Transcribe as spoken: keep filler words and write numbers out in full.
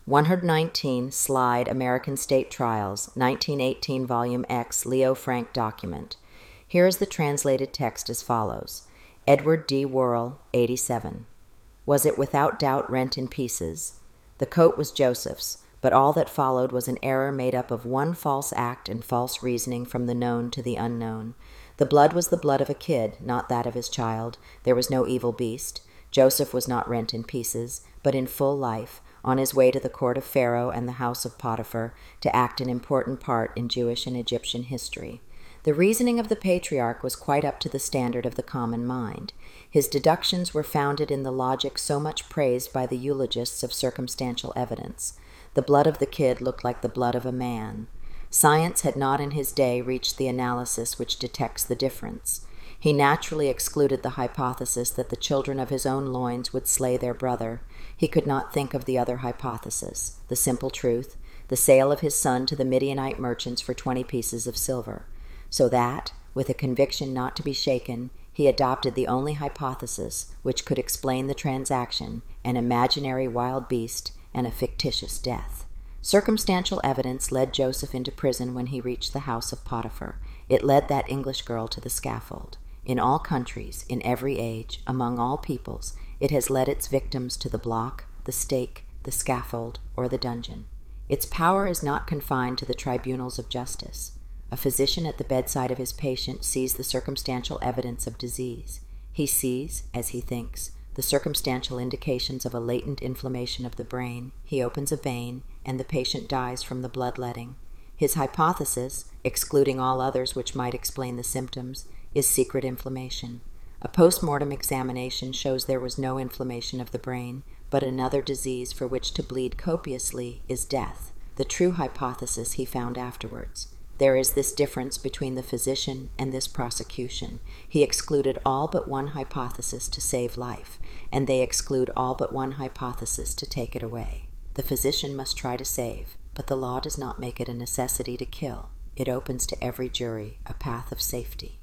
one nineteen Slide American State Trials, nineteen eighteen Volume X Leo Frank document. Here is the translated text as follows. Edward D. Worrell, eighty-seven. Was it without doubt rent in pieces? The coat was Joseph's, but all that followed was an error made up of one false act and false reasoning from the known to the unknown. The blood was the blood of a kid, not that of his child. There was no evil beast. Joseph was not rent in pieces, but in full life, on his way to the court of Pharaoh and the house of Potiphar to act an important part in Jewish and Egyptian history. The reasoning of the patriarch was quite up to the standard of the common mind. His deductions were founded in the logic so much praised by the eulogists of circumstantial evidence. The blood of the kid looked like the blood of a man. Science had not in his day reached the analysis which detects the difference. He naturally excluded the hypothesis that the children of his own loins would slay their brother. He could not think of the other hypothesis, the simple truth, the sale of his son to the Midianite merchants for twenty pieces of silver. So that, with a conviction not to be shaken, he adopted the only hypothesis which could explain the transaction, an imaginary wild beast and a fictitious death. Circumstantial evidence led Joseph into prison when he reached the house of Potiphar. It led that English girl to the scaffold. In all countries, in every age, among all peoples, it has led its victims to the block, the stake, the scaffold, or the dungeon. Its power is not confined to the tribunals of justice. A physician at the bedside of his patient sees the circumstantial evidence of disease. He sees, as he thinks, the circumstantial indications of a latent inflammation of the brain. He opens a vein, and the patient dies from the bloodletting. His hypothesis, excluding all others which might explain the symptoms, is secret inflammation. A post-mortem examination shows there was no inflammation of the brain, but another disease for which to bleed copiously is death, the true hypothesis he found afterwards. There is this difference between the physician and this prosecution. He excluded all but one hypothesis to save life, and they exclude all but one hypothesis to take it away. The physician must try to save, but the law does not make it a necessity to kill. It opens to every jury a path of safety.